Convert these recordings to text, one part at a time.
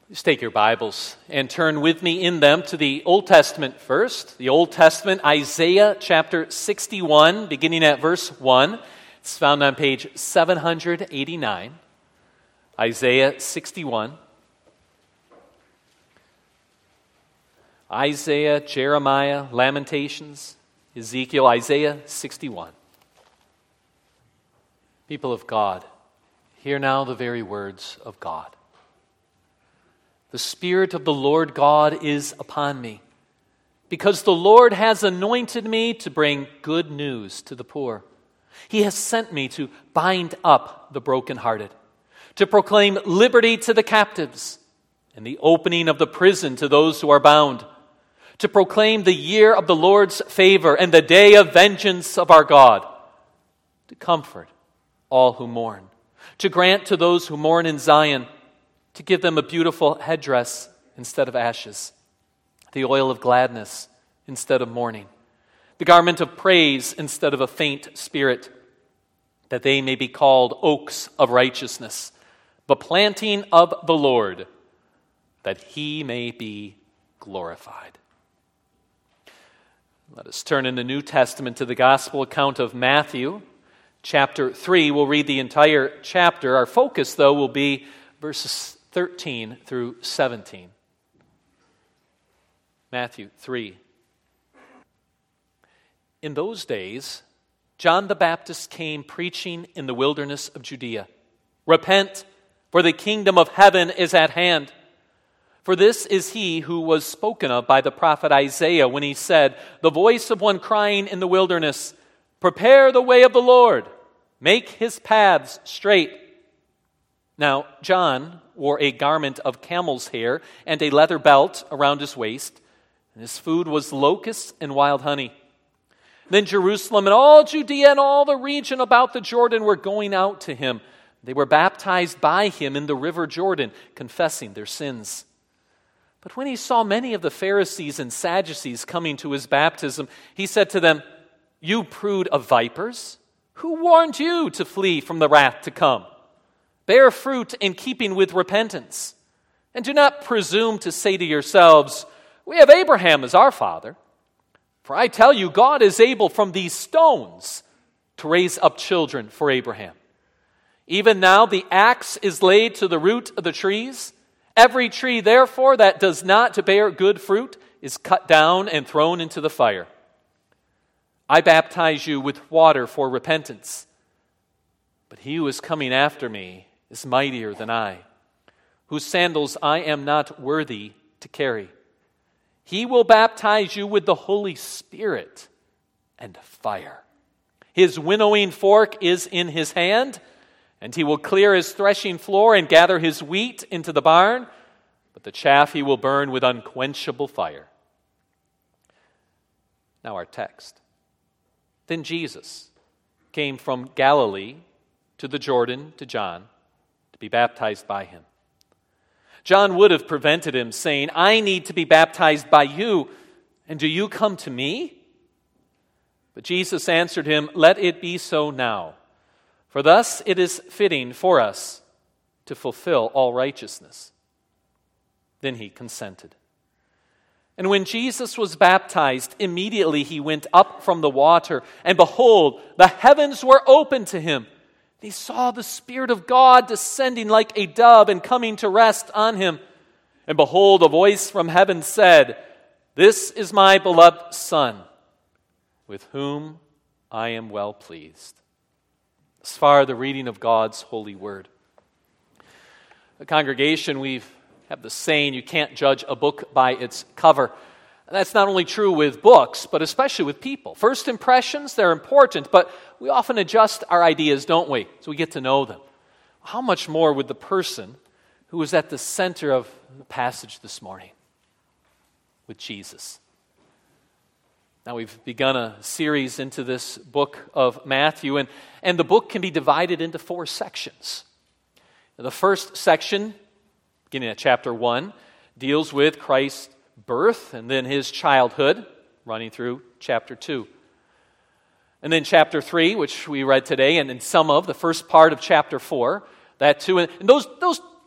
Just take your Bibles and turn with me in them to the Old Testament first. The Old Testament, Isaiah chapter 61, beginning at verse 1. It's found on page 789. Isaiah 61. Isaiah, Jeremiah, Lamentations, Ezekiel, Isaiah 61. People of God, hear now the very words of God. The Spirit of the Lord God is upon me, because the Lord has anointed me to bring good news to the poor. He has sent me to bind up the brokenhearted, to proclaim liberty to the captives, and the opening of the prison to those who are bound, to proclaim the year of the Lord's favor and the day of vengeance of our God, to comfort all who mourn, to grant to those who mourn in Zion, to give them a beautiful headdress instead of ashes, the oil of gladness instead of mourning, the garment of praise instead of a faint spirit, that they may be called oaks of righteousness, the planting of the Lord, that he may be glorified. Let us turn in the New Testament to the Gospel account of Matthew, chapter 3. We'll read the entire chapter. Our focus, though, will be verses 13 through 17. Matthew 3. In those days, John the Baptist came preaching in the wilderness of Judea. Repent, for the kingdom of heaven is at hand. For this is he who was spoken of by the prophet Isaiah when he said, the voice of one crying in the wilderness, prepare the way of the Lord, make his paths straight. Now, John wore a garment of camel's hair and a leather belt around his waist, and his food was locusts and wild honey. Then Jerusalem and all Judea and all the region about the Jordan were going out to him. They were baptized by him in the river Jordan, confessing their sins. But when he saw many of the Pharisees and Sadducees coming to his baptism, he said to them, you brood of vipers, who warned you to flee from the wrath to come? Bear fruit in keeping with repentance. And do not presume to say to yourselves, we have Abraham as our father. For I tell you, God is able from these stones to raise up children for Abraham. Even now the axe is laid to the root of the trees. Every tree, therefore, that does not bear good fruit is cut down and thrown into the fire. I baptize you with water for repentance. But he who is coming after me is mightier than I, whose sandals I am not worthy to carry. He will baptize you with the Holy Spirit and fire. His winnowing fork is in his hand, and he will clear his threshing floor and gather his wheat into the barn, but the chaff he will burn with unquenchable fire. Now our text. Then Jesus came from Galilee to the Jordan to John, be baptized by him. John would have prevented him, saying, I need to be baptized by you, and do you come to me? But Jesus answered him, let it be so now, for thus it is fitting for us to fulfill all righteousness. Then he consented. And when Jesus was baptized, immediately he went up from the water, and behold, the heavens were opened to him. He saw the Spirit of God descending like a dove and coming to rest on him. And behold, a voice from heaven said, this is my beloved Son, with whom I am well pleased. As far the reading of God's holy word. The congregation, we have the saying, you can't judge a book by its cover. And that's not only true with books, but especially with people. First impressions, they're important, but we often adjust our ideas, don't we? So we get to know them. How much more with the person who was at the center of the passage this morning, with Jesus. Now we've begun a series into this book of Matthew, and the book can be divided into 4 sections. The first section, beginning at chapter 1, deals with Christ's birth and then his childhood, running through chapter 2. And then chapter 3, which we read today, and in some of the first part of chapter 4, that too. And those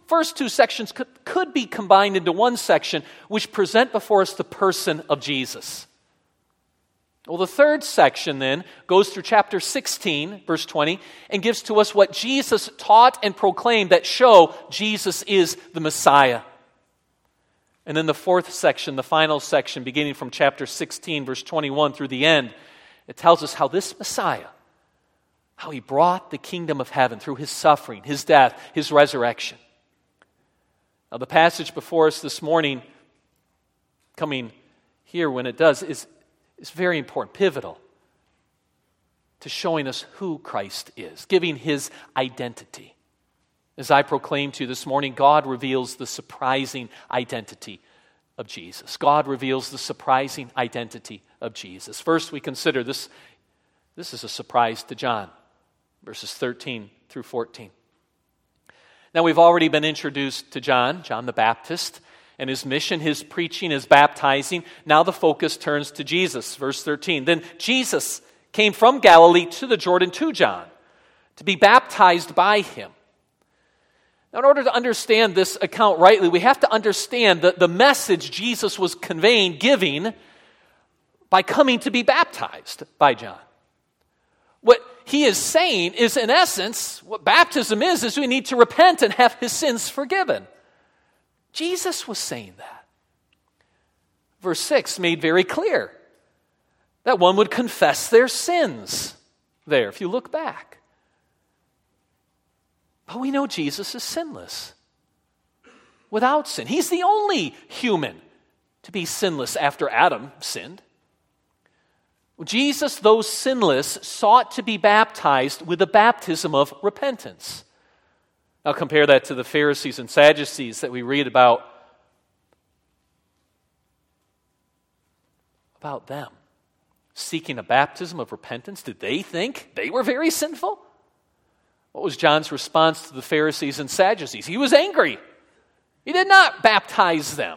first two sections could be combined into one section, which present before us the person of Jesus. Well, the third section then goes through chapter 16, verse 20, and gives to us what Jesus taught and proclaimed that show Jesus is the Messiah. And then the fourth section, the final section, beginning from chapter 16, verse 21 through the end, it tells us how this Messiah, how he brought the kingdom of heaven through his suffering, his death, his resurrection. Now, the passage before us this morning, coming here when it does, is very important, pivotal, to showing us who Christ is, giving his identity. As I proclaimed to you this morning, God reveals the surprising identity of Jesus. God reveals the surprising identity of Jesus. First, we consider this is a surprise to John, verses 13 through 14. Now, we've already been introduced to John the Baptist, and his mission, his preaching, his baptizing. Now the focus turns to Jesus, verse 13. Then Jesus came from Galilee to the Jordan to John to be baptized by him. Now, in order to understand this account rightly, we have to understand the message Jesus was giving by coming to be baptized by John. What he is saying is, in essence, what baptism is we need to repent and have his sins forgiven. Jesus was saying that. Verse 6 made very clear that one would confess their sins there, if you look back. But we know Jesus is sinless, without sin. He's the only human to be sinless after Adam sinned. Jesus, though sinless, sought to be baptized with a baptism of repentance. Now compare that to the Pharisees and Sadducees that we read about them. Seeking a baptism of repentance, did they think they were very sinful? What was John's response to the Pharisees and Sadducees? He was angry. He did not baptize them.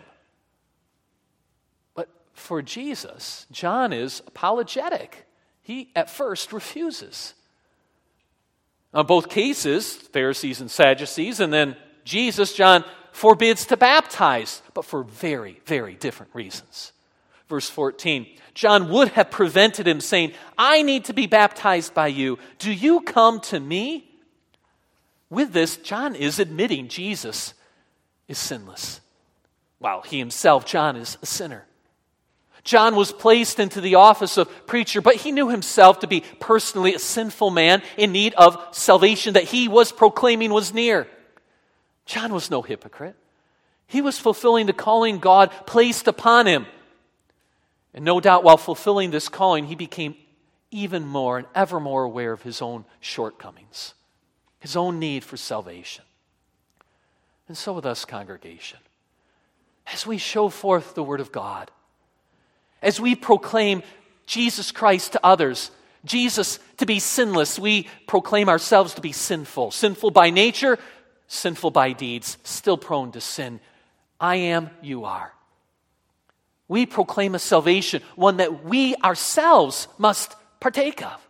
But for Jesus, John is apologetic. He at first refuses. In both cases, Pharisees and Sadducees, and then Jesus, John forbids to baptize, but for very, very different reasons. Verse 14, John would have prevented him, saying, I need to be baptized by you. Do you come to me? With this, John is admitting Jesus is sinless, while he himself, John, is a sinner. John was placed into the office of preacher, but he knew himself to be personally a sinful man in need of salvation that he was proclaiming was near. John was no hypocrite. He was fulfilling the calling God placed upon him. And no doubt while fulfilling this calling, he became even more and ever more aware of his own shortcomings, his own need for salvation. And so with us, congregation, as we show forth the Word of God, as we proclaim Jesus Christ to others, Jesus to be sinless, we proclaim ourselves to be sinful. Sinful by nature, sinful by deeds, still prone to sin. I am, you are. We proclaim a salvation, one that we ourselves must partake of.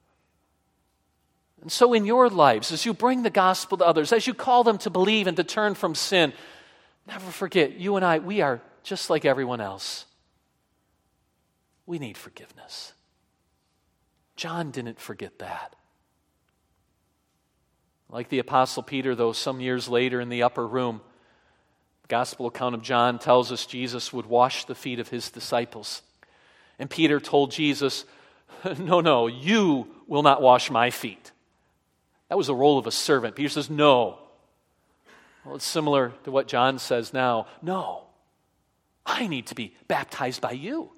And so in your lives, as you bring the gospel to others, as you call them to believe and to turn from sin, never forget, you and I, we are just like everyone else. We need forgiveness. John didn't forget that. Like the Apostle Peter, though, some years later in the upper room, the gospel account of John tells us Jesus would wash the feet of his disciples. And Peter told Jesus, no, you will not wash my feet. That was the role of a servant. Peter says, no. Well, it's similar to what John says now. No, I need to be baptized by you.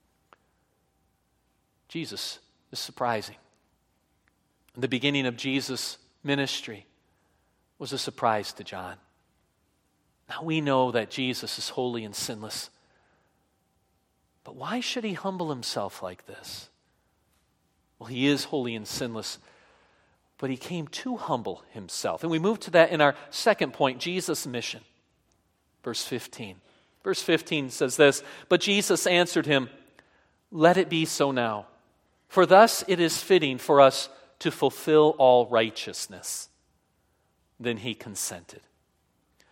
Jesus is surprising. The beginning of Jesus' ministry was a surprise to John. Now we know that Jesus is holy and sinless. But why should he humble himself like this? Well, he is holy and sinless, but he came to humble himself. And we move to that in our second point, Jesus' mission. Verse 15. Verse 15 says this, but Jesus answered him, let it be so now. For thus it is fitting for us to fulfill all righteousness. Then he consented.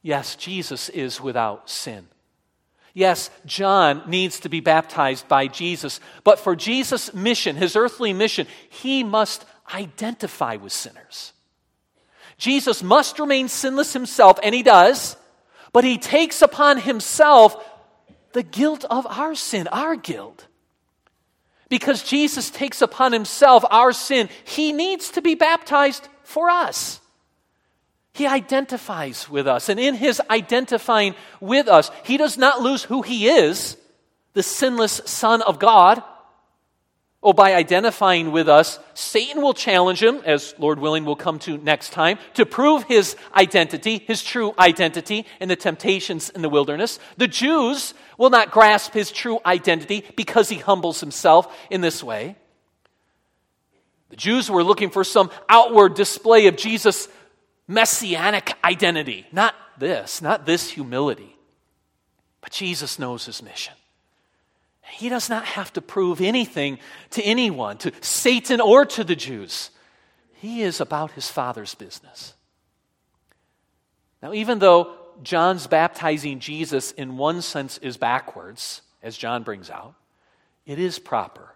Yes, Jesus is without sin. Yes, John needs to be baptized by Jesus, but for Jesus' mission, his earthly mission, he must identify with sinners. Jesus must remain sinless himself, and he does, but he takes upon himself the guilt of our sin, our guilt. Because Jesus takes upon himself our sin, he needs to be baptized for us. He identifies with us, and in his identifying with us, he does not lose who he is, the sinless Son of God. Oh, by identifying with us, Satan will challenge him, as Lord willing we'll come to next time, to prove his identity, his true identity in the temptations in the wilderness. The Jews will not grasp his true identity because he humbles himself in this way. The Jews were looking for some outward display of Jesus' messianic identity. Not this humility. But Jesus knows his mission. He does not have to prove anything to anyone, to Satan or to the Jews. He is about his Father's business. Now, even though John's baptizing Jesus in one sense is backwards, as John brings out, it is proper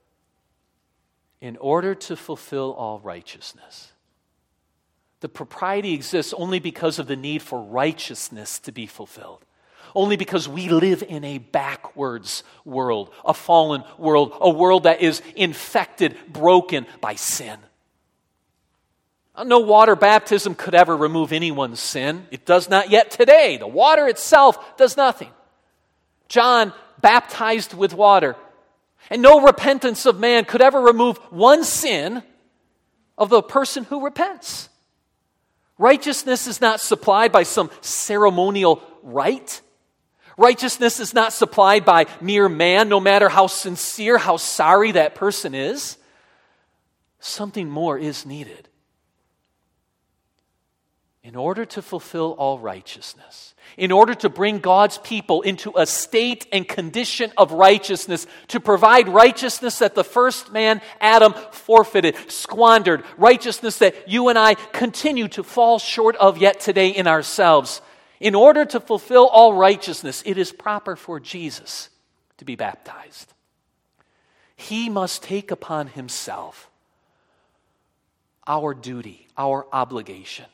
in order to fulfill all righteousness. The propriety exists only because of the need for righteousness to be fulfilled. Only because we live in a backwards world, a fallen world, a world that is infected, broken by sin. No water baptism could ever remove anyone's sin. It does not yet today. The water itself does nothing. John baptized with water, and no repentance of man could ever remove one sin of the person who repents. Righteousness is not supplied by some ceremonial rite. Righteousness is not supplied by mere man, no matter how sincere, how sorry that person is. Something more is needed. In order to fulfill all righteousness, in order to bring God's people into a state and condition of righteousness, to provide righteousness that the first man, Adam, forfeited, squandered, righteousness that you and I continue to fall short of yet today in ourselves. In order to fulfill all righteousness, it is proper for Jesus to be baptized. He must take upon himself our duty, our obligation.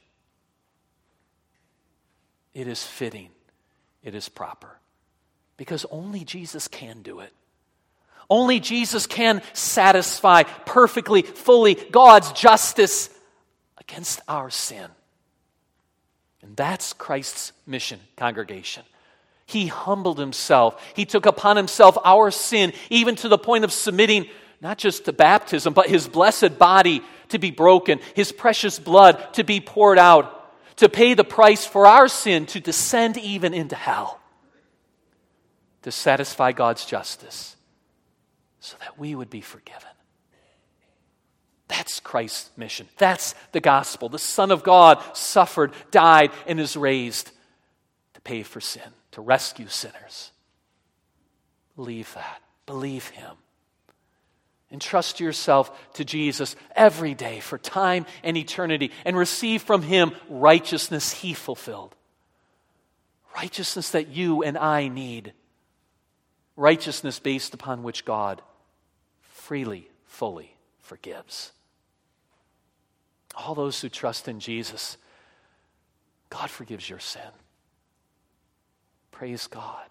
It is fitting. It is proper. Because only Jesus can do it. Only Jesus can satisfy perfectly, fully God's justice against our sin. And that's Christ's mission, congregation. He humbled himself. He took upon himself our sin, even to the point of submitting not just to baptism, but his blessed body to be broken, his precious blood to be poured out, to pay the price for our sin, to descend even into hell, to satisfy God's justice, so that we would be forgiven. That's Christ's mission. That's the gospel. The Son of God suffered, died, and is raised to pay for sin, to rescue sinners. Believe that. Believe him. Entrust yourself to Jesus every day for time and eternity, and receive from him righteousness he fulfilled. Righteousness that you and I need. Righteousness based upon which God freely, fully forgives. All those who trust in Jesus, God forgives your sin. Praise God.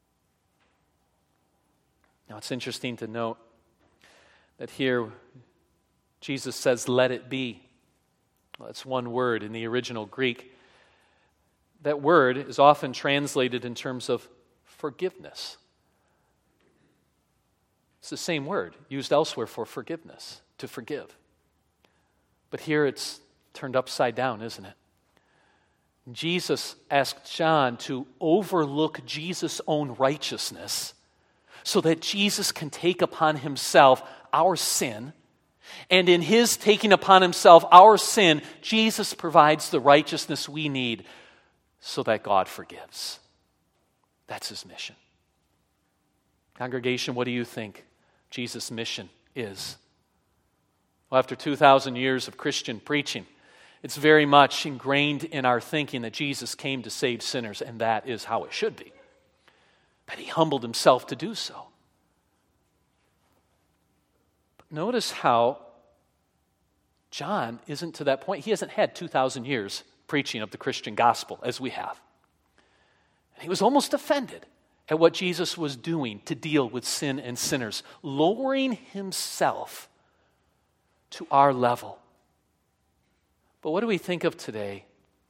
Now it's interesting to note that here Jesus says, "Let it be." Well, that's one word in the original Greek. That word is often translated in terms of forgiveness. It's the same word used elsewhere for forgiveness, to forgive. But here it's turned upside down, isn't it? Jesus asked John to overlook Jesus' own righteousness so that Jesus can take upon himself our sin. And in his taking upon himself our sin, Jesus provides the righteousness we need so that God forgives. That's his mission. Congregation, what do you think Jesus' mission is? Well, after 2,000 years of Christian preaching It's very much ingrained in our thinking that Jesus came to save sinners, and that is how it should be. But he humbled himself to do so. But notice how John isn't to that point. He hasn't had 2,000 years preaching of the Christian gospel as we have. And he was almost offended at what Jesus was doing to deal with sin and sinners, lowering himself to our level. But what do we think of today?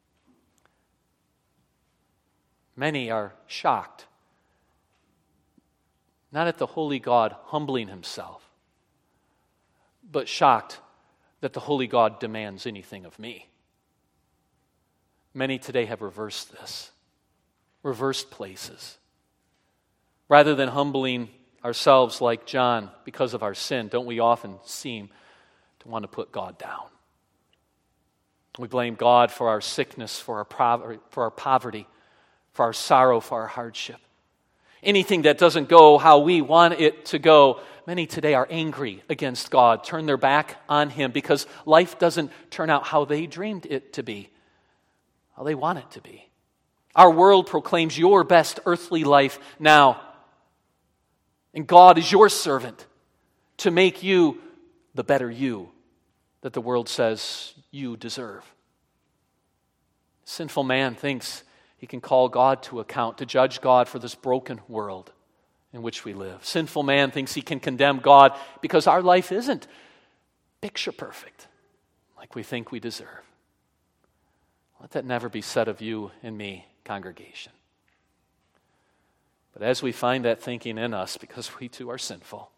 Many are shocked, not at the holy God humbling himself, but shocked that the holy God demands anything of me. Many today have reversed this, reversed places. Rather than humbling ourselves like John because of our sin, don't we often seem to want to put God down? We blame God for our sickness, for our poverty, for our sorrow, for our hardship. Anything that doesn't go how we want it to go, many today are angry against God, turn their back on him because life doesn't turn out how they dreamed it to be, how they want it to be. Our world proclaims your best earthly life now. And God is your servant to make you the better you that the world says you deserve. Sinful man thinks he can call God to account, to judge God for this broken world in which we live. Sinful man thinks he can condemn God because our life isn't picture perfect like we think we deserve. Let that never be said of you and me, congregation. But as we find that thinking in us, because we too are sinful,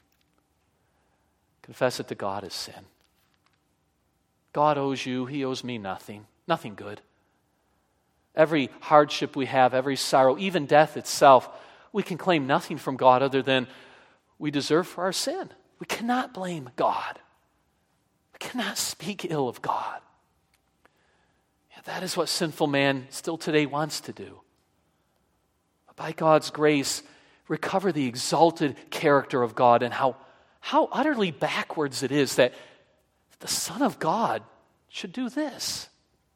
confess it to God as sin. God owes you, he owes me nothing good. Every hardship we have, every sorrow, even death itself, we can claim nothing from God other than we deserve for our sin. We cannot blame God. We cannot speak ill of God. Yeah, that is what sinful man still today wants to do. By God's grace, recover the exalted character of God and how utterly backwards it is that the Son of God should do this.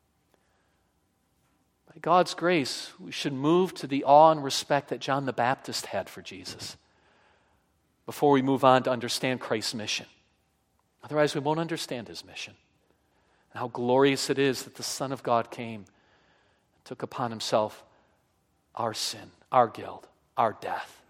By God's grace, we should move to the awe and respect that John the Baptist had for Jesus before we move on to understand Christ's mission. Otherwise, we won't understand his mission. And how glorious it is that the Son of God came and took upon himself our sin, our guilt, our death.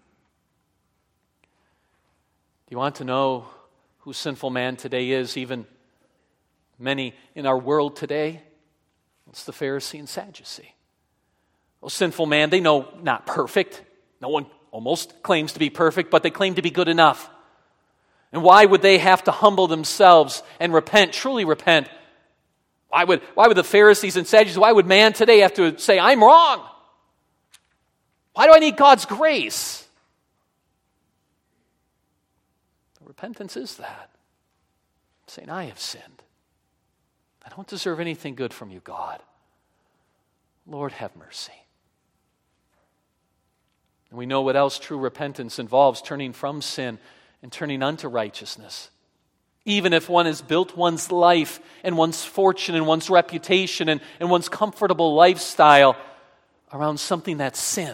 Do you want to know who sinful man today is, even many in our world today? It's the Pharisee and Sadducee. Well, sinful man, they know not perfect. No one almost claims to be perfect, but they claim to be good enough. And why would they have to humble themselves and repent, truly repent? Why would the Pharisees and Sadducees, why would man today have to say, I'm wrong? Why do I need God's grace? Repentance is that. Saying, I have sinned. I don't deserve anything good from you, God. Lord, have mercy. And we know what else true repentance involves, turning from sin and turning unto righteousness. Even if one has built one's life and one's fortune and one's reputation and one's comfortable lifestyle around something that's sin.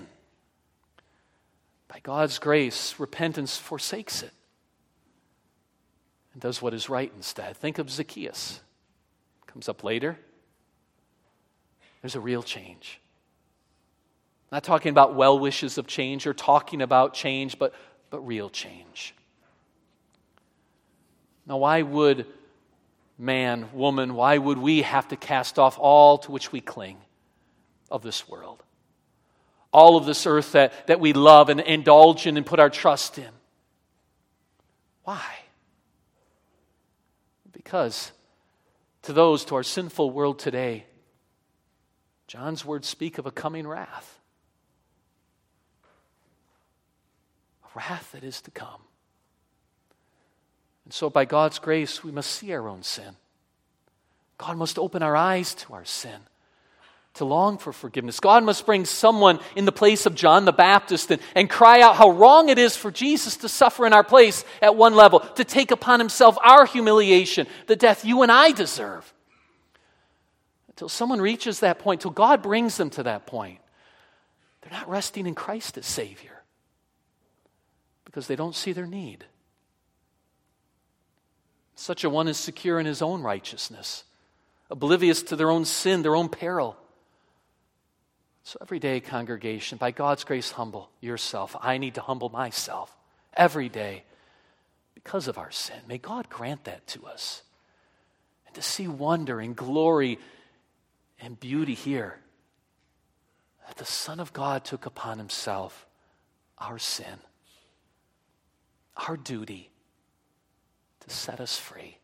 By God's grace, repentance forsakes it and does what is right instead. Think of Zacchaeus. Comes up later. There's a real change. Not talking about well wishes of change or talking about change, but real change. Now, why would man, woman, why would we have to cast off all to which we cling of this world? All of this earth that we love and indulge in and put our trust in. Why? Because to our sinful world today, John's words speak of a coming wrath. A wrath that is to come. And so by God's grace, we must see our own sin. God must open our eyes to our sin, to long for forgiveness. God must bring someone in the place of John the Baptist and cry out how wrong it is for Jesus to suffer in our place at one level, to take upon himself our humiliation, the death you and I deserve. till someone reaches that point, till God brings them to that point, they're not resting in Christ as Savior because they don't see their need. Such a one is secure in his own righteousness, oblivious to their own sin, their own peril. So every day, congregation, by God's grace, humble yourself. I need to humble myself every day because of our sin. May God grant that to us. And to see wonder and glory and beauty here, that the Son of God took upon himself our sin, our duty, to set us free.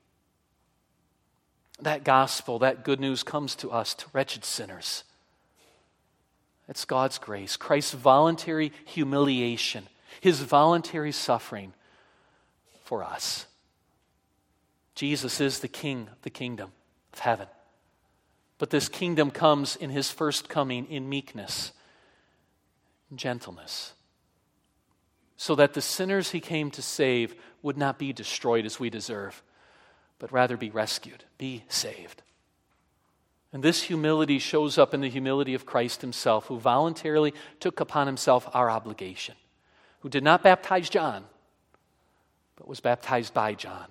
That gospel, that good news comes to us, to wretched sinners. It's God's grace, Christ's voluntary humiliation, his voluntary suffering for us. Jesus is the King of the kingdom of heaven. But this kingdom comes in his first coming in meekness and gentleness, so that the sinners he came to save would not be destroyed as we deserve, but rather be rescued, be saved. And this humility shows up in the humility of Christ himself, who voluntarily took upon himself our obligation, who did not baptize John, but was baptized by John.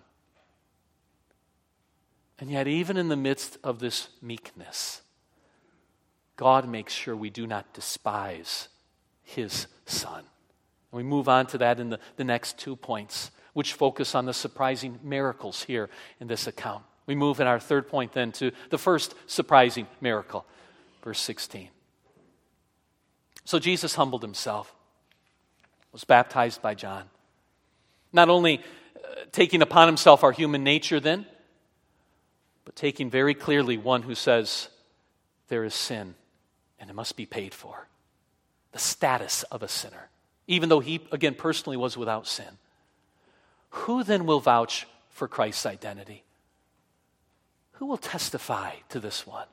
And yet, even in the midst of this meekness, God makes sure we do not despise his Son. And we move on to that in the next 2 points, which focus on the surprising miracles here in this account. We move in our third point then to the first surprising miracle, verse 16. So Jesus humbled himself, was baptized by John. Not only taking upon himself our human nature then, but taking very clearly one who says there is sin and it must be paid for. The status of a sinner, even though he, again, personally was without sin. Who then will vouch for Christ's identity? Who will testify to this one?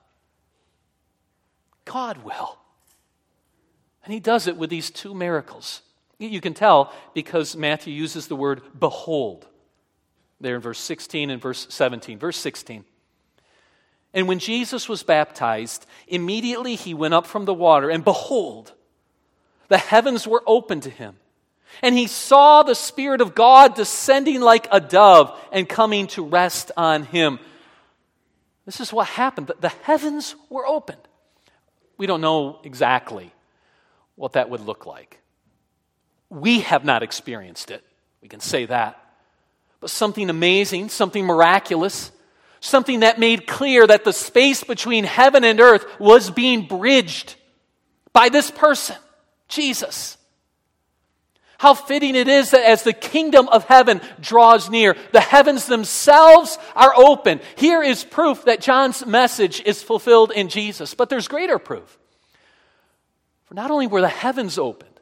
God will. And he does it with these 2 miracles. You can tell because Matthew uses the word behold there in verse 16 and verse 17. Verse 16. And when Jesus was baptized, immediately he went up from the water, and behold, the heavens were opened to him. And he saw the Spirit of God descending like a dove and coming to rest on him. This is what happened. The heavens were opened. We don't know exactly what that would look like. We have not experienced it. We can say that. But something amazing, something miraculous, something that made clear that the space between heaven and earth was being bridged by this person, Jesus. How fitting it is that as the kingdom of heaven draws near, the heavens themselves are open. Here is proof that John's message is fulfilled in Jesus. But there's greater proof. For not only were the heavens opened,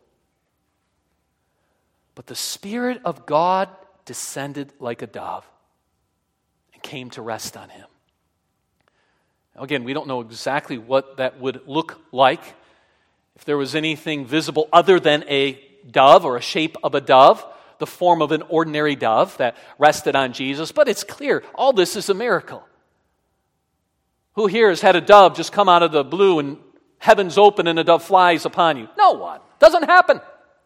but the Spirit of God descended like a dove and came to rest on him. Now again, we don't know exactly what that would look like. If there was anything visible other than a dove or a shape of a dove, the form of an ordinary dove that rested on Jesus. But it's clear, all this is a miracle. Who here has had a dove just come out of the blue and heavens open and a dove flies upon you? No one. Doesn't happen.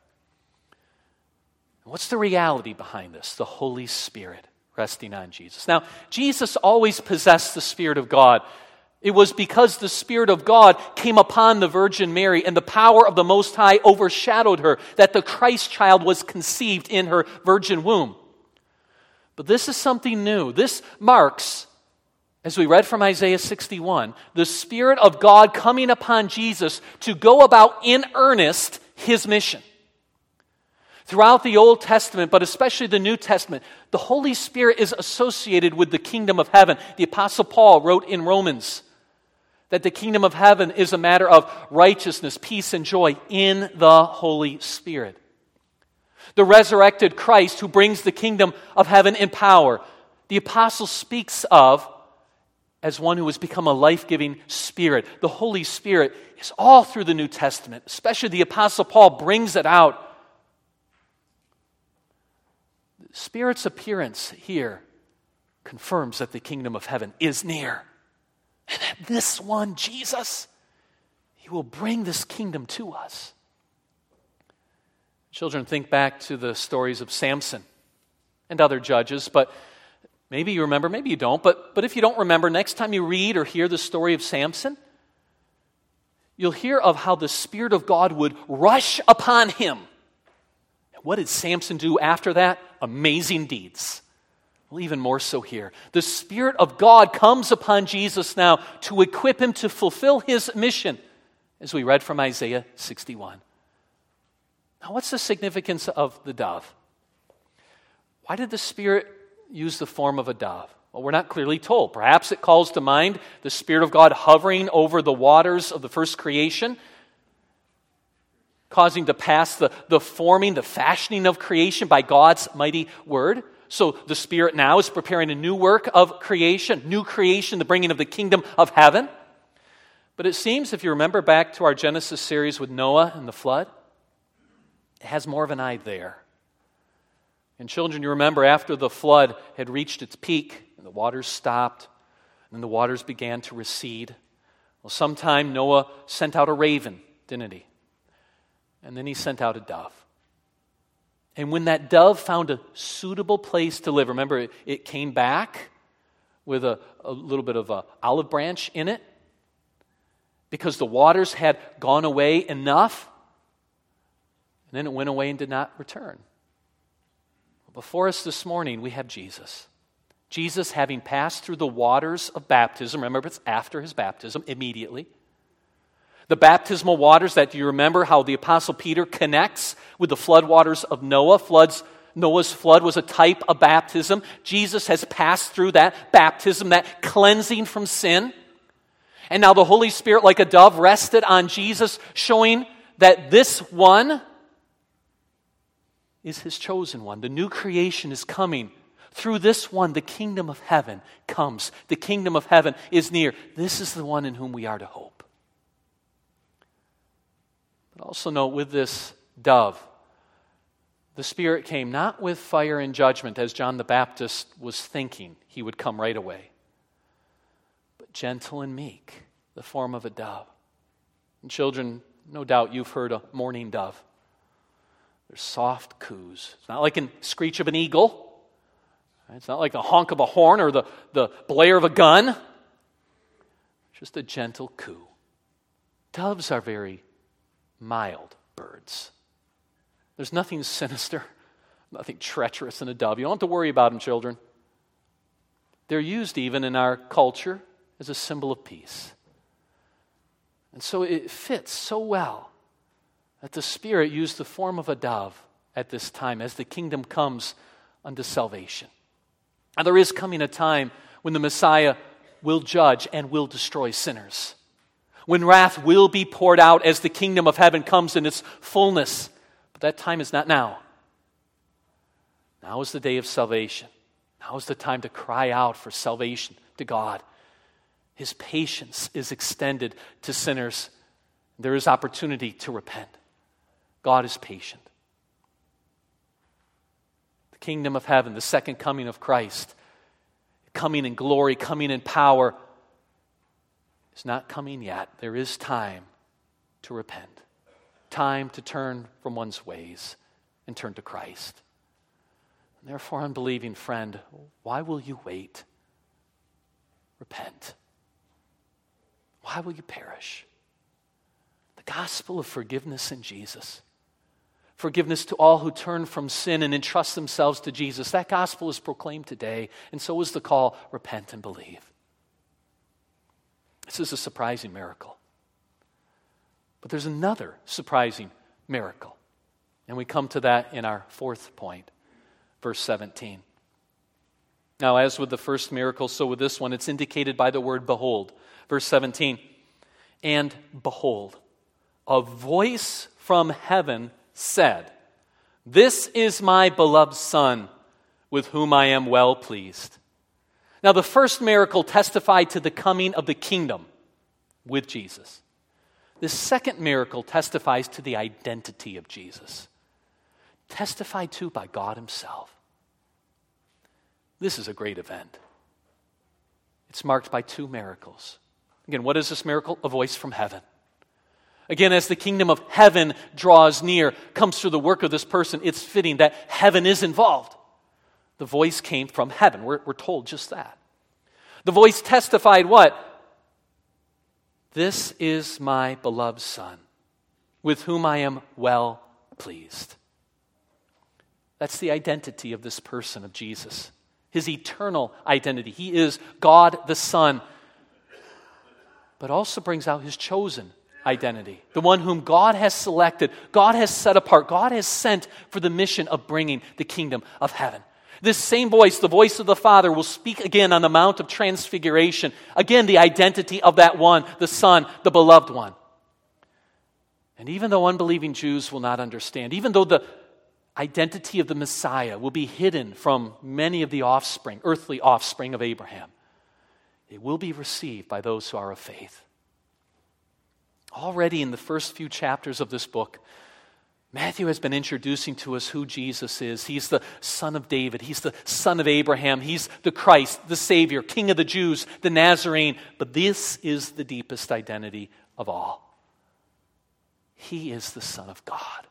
What's the reality behind this? The Holy Spirit resting on Jesus. Now, Jesus always possessed the Spirit of God. It was because the Spirit of God came upon the Virgin Mary and the power of the Most High overshadowed her that the Christ child was conceived in her virgin womb. But this is something new. This marks, as we read from Isaiah 61, the Spirit of God coming upon Jesus to go about in earnest his mission. Throughout the Old Testament, but especially the New Testament, the Holy Spirit is associated with the kingdom of heaven. The Apostle Paul wrote in Romans that the kingdom of heaven is a matter of righteousness, peace, and joy in the Holy Spirit. The resurrected Christ who brings the kingdom of heaven in power, the apostle speaks of as one who has become a life-giving spirit. The Holy Spirit is all through the New Testament, especially the apostle Paul brings it out. The Spirit's appearance here confirms that the kingdom of heaven is near. And that this one, Jesus, he will bring this kingdom to us. Children, think back to the stories of Samson and other judges, but maybe you remember, maybe you don't, but if you don't remember, next time you read or hear the story of Samson, you'll hear of how the Spirit of God would rush upon him. And what did Samson do after that? Amazing deeds. Well, even more so here. The Spirit of God comes upon Jesus now to equip him to fulfill his mission, as we read from Isaiah 61. Now, what's the significance of the dove? Why did the Spirit use the form of a dove? Well, we're not clearly told. Perhaps it calls to mind the Spirit of God hovering over the waters of the first creation, causing to pass the forming, the fashioning of creation by God's mighty word. So the Spirit now is preparing a new work of creation, the bringing of the kingdom of heaven. But it seems, if you remember back to our Genesis series with Noah and the flood, it has more of an eye there. And children, you remember after the flood had reached its peak and the waters stopped and then the waters began to recede. Well, sometime Noah sent out a raven, didn't he? And then he sent out a dove. And when that dove found a suitable place to live, remember it came back with a little bit of an olive branch in it because the waters had gone away enough, and then it went away and did not return. Before us this morning, we have Jesus. Jesus, having passed through the waters of baptism, remember it's after his baptism, immediately. The baptismal waters that, do you remember how the Apostle Peter connects with the flood waters of Noah? Noah's flood was a type of baptism. Jesus has passed through that baptism, that cleansing from sin. And now the Holy Spirit, like a dove, rested on Jesus, showing that this one is his chosen one. The new creation is coming. Through this one, the kingdom of heaven comes. The kingdom of heaven is near. This is the one in whom we are to hope. But also note, with this dove, the Spirit came not with fire and judgment, as John the Baptist was thinking he would come right away, but gentle and meek, the form of a dove. And children, no doubt you've heard a mourning dove. They're soft coos. It's not like a screech of an eagle. It's not like the honk of a horn or the blare of a gun. Just a gentle coo. Doves are very mild birds. There's nothing sinister, nothing treacherous in a dove. You don't have to worry about them, children. They're used even in our culture as a symbol of peace. And so it fits so well that the Spirit used the form of a dove at this time as the kingdom comes unto salvation. And there is coming a time when the Messiah will judge and will destroy sinners. When wrath will be poured out as the kingdom of heaven comes in its fullness. But that time is not now. Now is the day of salvation. Now is the time to cry out for salvation to God. His patience is extended to sinners. There is opportunity to repent. God is patient. The kingdom of heaven, the second coming of Christ, coming in glory, coming in power, is not coming yet. There is time to repent, time to turn from one's ways and turn to Christ. And therefore, unbelieving friend, why will you wait? Repent. Why will you perish? The gospel of forgiveness in Jesus. Forgiveness to all who turn from sin and entrust themselves to Jesus. That gospel is proclaimed today, and so is the call, repent and believe. This is a surprising miracle. But there's another surprising miracle. And we come to that in our fourth point, verse 17. Now, as with the first miracle, so with this one, it's indicated by the word behold. Verse 17, and behold, a voice from heaven said, "This is my beloved Son, with whom I am well pleased." Now, the first miracle testified to the coming of the kingdom with Jesus. The second miracle testifies to the identity of Jesus, testified to by God himself. This is a great event. It's marked by two miracles. Again, what is this miracle? A voice from heaven. Again, as the kingdom of heaven draws near, comes through the work of this person, it's fitting that heaven is involved. The voice came from heaven. We're told just that. The voice testified what? This is my beloved Son, with whom I am well pleased. That's the identity of this person, of Jesus. His eternal identity. He is God the Son, but also brings out his chosen identity. The one whom God has selected, God has set apart, God has sent for the mission of bringing the kingdom of heaven. This same voice, the voice of the Father, will speak again on the Mount of Transfiguration. Again, the identity of that one, the Son, the beloved one. And even though unbelieving Jews will not understand, even though the identity of the Messiah will be hidden from many of the offspring, earthly offspring of Abraham, it will be received by those who are of faith. Already in the first few chapters of this book, Matthew has been introducing to us who Jesus is. He's the Son of David. He's the Son of Abraham. He's the Christ, the Savior, King of the Jews, the Nazarene. But this is the deepest identity of all. He is the Son of God.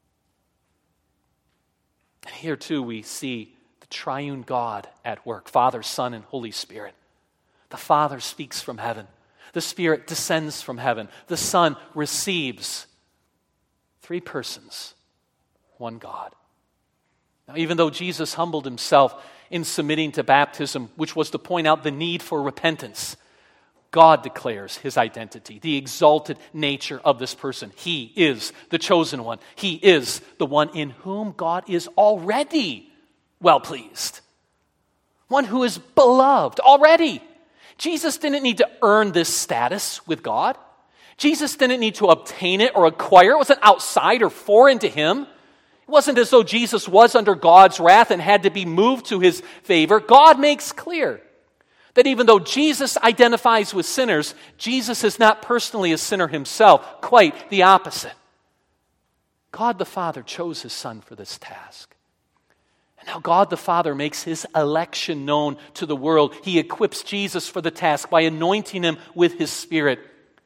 And here too we see the triune God at work, Father, Son, and Holy Spirit. The Father speaks from heaven. The Spirit descends from heaven. The Son receives. Three persons, one God. Now, even though Jesus humbled himself in submitting to baptism, which was to point out the need for repentance, God declares his identity, the exalted nature of this person. He is the chosen one. He is the one in whom God is already well pleased. One who is beloved already. Jesus didn't need to earn this status with God. Jesus didn't need to obtain it or acquire it. It wasn't outside or foreign to him. It wasn't as though Jesus was under God's wrath and had to be moved to his favor. God makes clear that even though Jesus identifies with sinners, Jesus is not personally a sinner himself. Quite the opposite. God the Father chose his Son for this task. And now God the Father makes his election known to the world. He equips Jesus for the task by anointing him with his Spirit.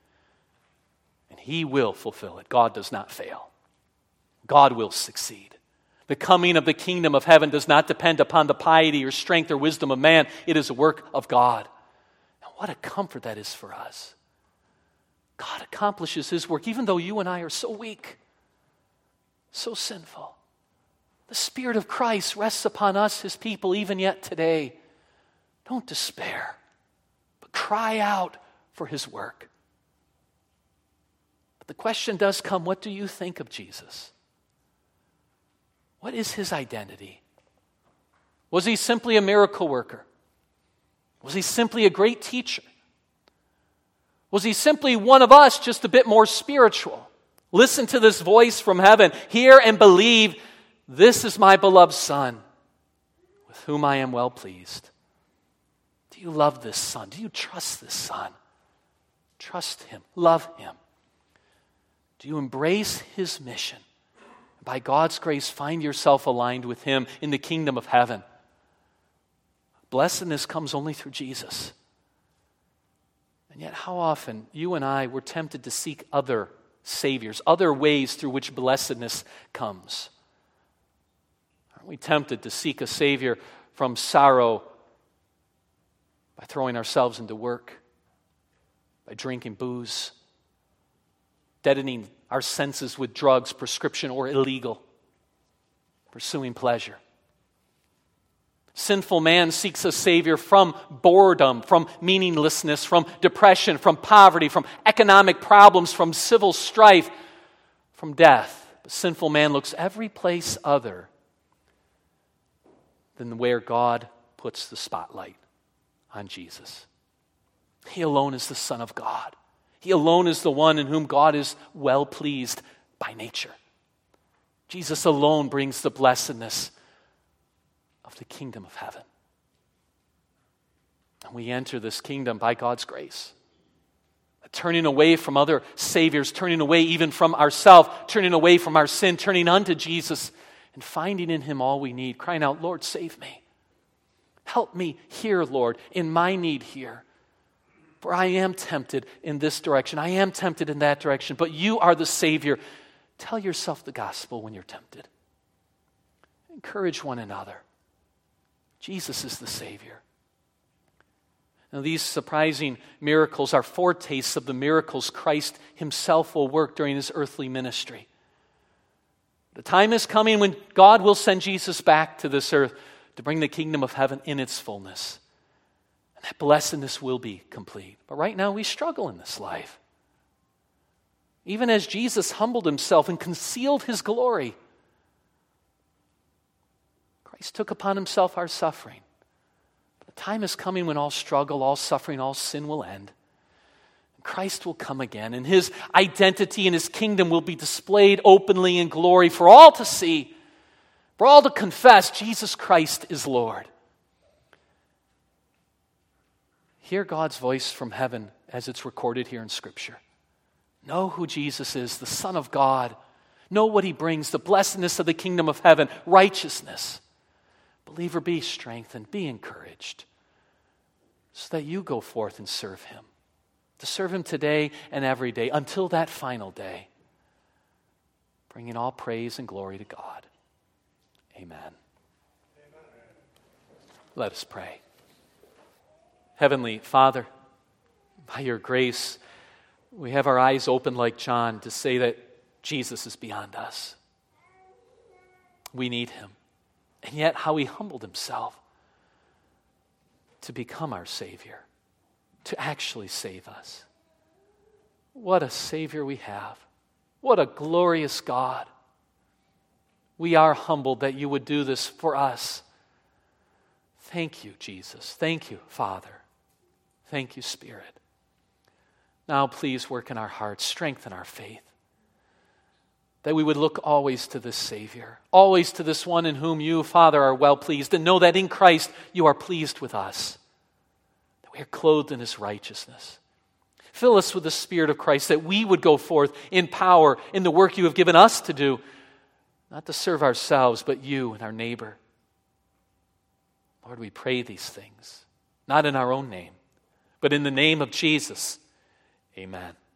He will fulfill it. God does not fail. God will succeed. The coming of the kingdom of heaven does not depend upon the piety or strength or wisdom of man. It is a work of God. And what a comfort that is for us. God accomplishes his work even though you and I are so weak, so sinful. The Spirit of Christ rests upon us, his people, even yet today. Don't despair, but cry out for his work. The question does come, what do you think of Jesus? What is his identity? Was he simply a miracle worker? Was he simply a great teacher? Was he simply one of us, just a bit more spiritual? Listen to this voice from heaven. Hear and believe, this is my beloved Son, with whom I am well pleased. Do you love this Son? Do you trust this Son? Trust him. Love him. Do you embrace his mission? By God's grace, find yourself aligned with him in the kingdom of heaven. Blessedness comes only through Jesus. And yet how often you and I were tempted to seek other saviors, other ways through which blessedness comes. Aren't we tempted to seek a savior from sorrow by throwing ourselves into work, by drinking booze, deadening our senses with drugs, prescription or illegal, pursuing pleasure? Sinful man seeks a savior from boredom, from meaninglessness, from depression, from poverty, from economic problems, from civil strife, from death. But sinful man looks every place other than where God puts the spotlight on Jesus. He alone is the Son of God. He alone is the one in whom God is well pleased by nature. Jesus alone brings the blessedness of the kingdom of heaven. And we enter this kingdom by God's grace. Turning away from other saviors, turning away even from ourselves, turning away from our sin, turning unto Jesus, and finding in him all we need, crying out, Lord, save me. Help me here, Lord, in my need here. For I am tempted in this direction. I am tempted in that direction. But you are the Savior. Tell yourself the gospel when you're tempted. Encourage one another. Jesus is the Savior. Now, these surprising miracles are foretastes of the miracles Christ himself will work during his earthly ministry. The time is coming when God will send Jesus back to this earth to bring the kingdom of heaven in its fullness. And that blessedness will be complete. But right now we struggle in this life. Even as Jesus humbled himself and concealed his glory, Christ took upon himself our suffering. The time is coming when all struggle, all suffering, all sin will end. Christ will come again, and his identity and his kingdom will be displayed openly in glory for all to see, for all to confess Jesus Christ is Lord. Hear God's voice from heaven as it's recorded here in Scripture. Know who Jesus is, the Son of God. Know what he brings, the blessedness of the kingdom of heaven, righteousness. Believer, be strengthened, be encouraged, so that you go forth and serve him. To serve him today and every day until that final day. Bringing all praise and glory to God. Amen. Let us pray. Heavenly Father, by your grace, we have our eyes open like John to say that Jesus is beyond us. We need him. And yet how he humbled himself to become our Savior, to actually save us. What a Savior we have. What a glorious God. We are humbled that you would do this for us. Thank you, Jesus. Thank you, Father. Thank you, Spirit. Now please work in our hearts, strengthen our faith, that we would look always to this Savior, always to this one in whom you, Father, are well pleased, and know that in Christ you are pleased with us. We are clothed in his righteousness. Fill us with the Spirit of Christ that we would go forth in power in the work you have given us to do, not to serve ourselves, but you and our neighbor. Lord, we pray these things, not in our own name, but in the name of Jesus. Amen.